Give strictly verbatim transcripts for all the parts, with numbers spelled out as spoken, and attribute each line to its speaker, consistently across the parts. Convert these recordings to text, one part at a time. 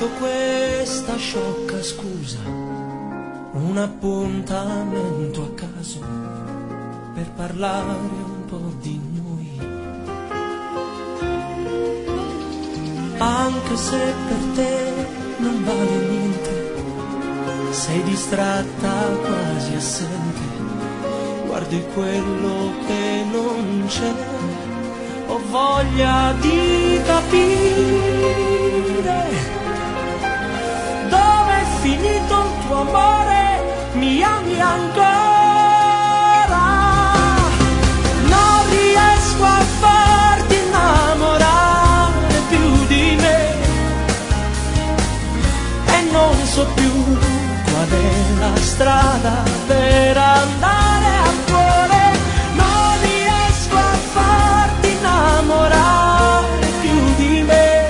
Speaker 1: chiesto questa sciocca scusa, un appuntamento a caso per parlare un po' di noi, anche se per te non vale niente, sei distratta, quasi assente, guardi quello che non c'è, ho voglia di capire dove è finito il tuo amore, mi ami ancora, non riesco a farti innamorare più di me e non so più qual è la strada per andare a cuore, non riesco a farti innamorare più di me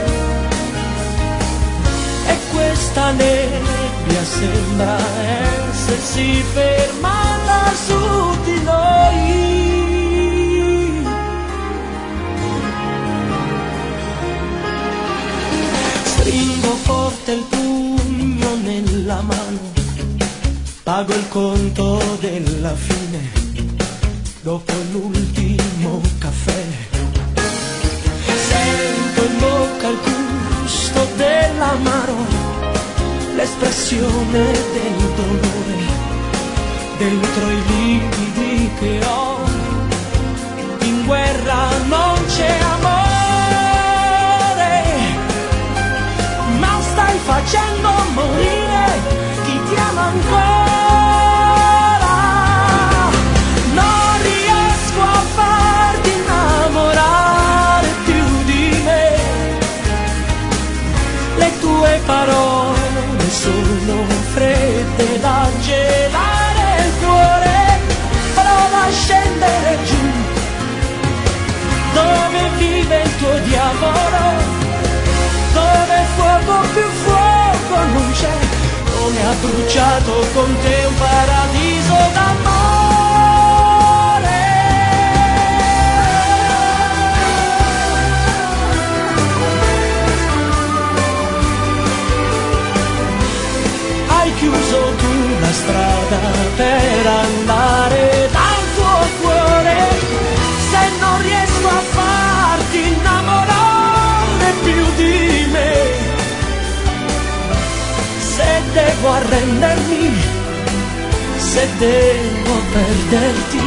Speaker 1: e questa nebbia sembra essersi fermata su di noi. Stringo forte il pugno nella mano, pago il conto della fine, dopo l'ultimo caffè. Sento in bocca il gusto dell'amaro, l'espressione del dolore, dentro i lividi che ho. In guerra non c'è amore, ma stai facendo morire chi ti ama ancora. Parole sono fredde da gelare il cuore, prova a scendere giù dove vive il tuo diavolo, dove fuoco più fuoco non c'è, come ha bruciato con te un paradiso d'amore. Chiuso tu la strada per andare dal tuo cuore, se non riesco a farti innamorare più di me, se devo arrendermi, se devo perderti,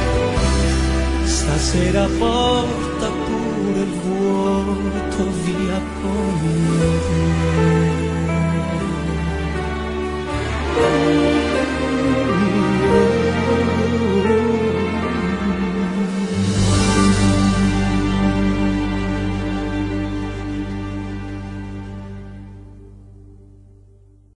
Speaker 1: stasera porta pure il vuoto via con te.